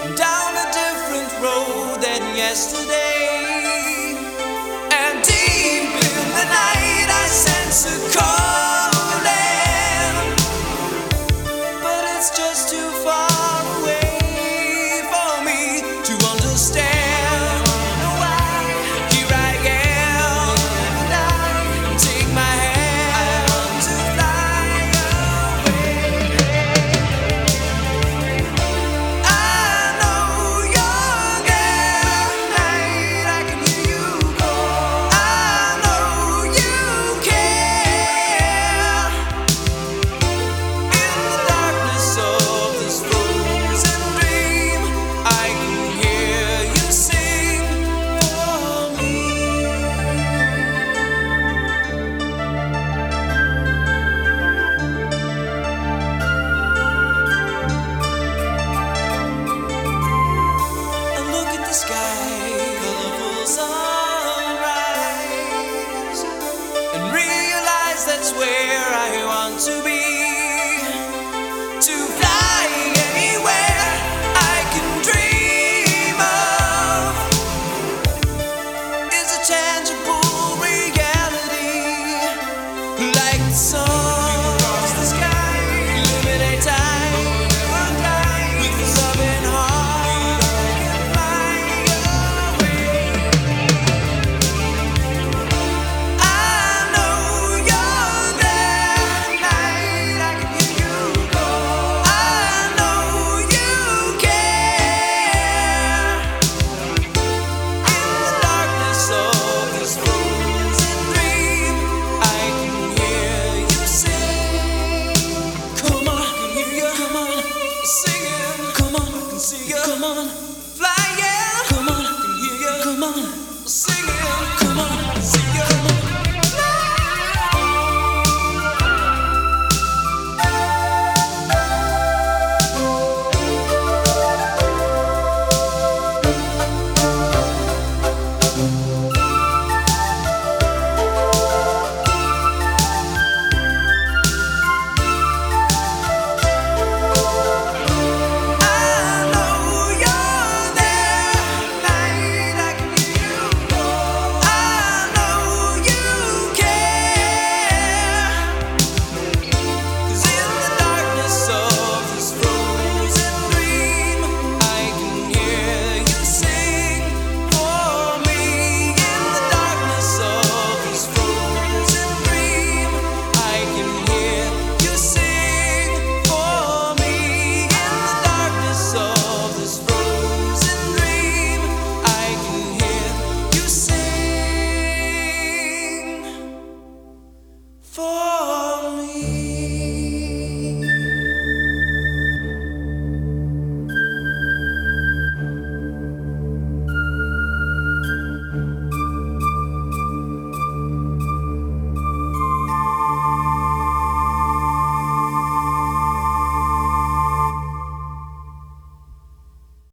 down a different road than yesterday. And deep in the night I sense a calling, but it's just too far away for me to understand. Here I am, take my hand to fly away. I know you're there tonight, I can hear you call. I know you care. In the darkness of this frozen dream, I can hear you sing for me. I look at the sky, colorful sunrise, and realize that's where I want to be. To fly anywhere I can dream of is a tangible reality, like the sun across the sky, illuminate time, with a loving heart, can fly away. I know you're there tonight, I can hear you call. I know you care. In the darkness of this frozen dream, I can hear you sing. Come on, I can hear you. Come on, singing. Come on, I can see you. Come on.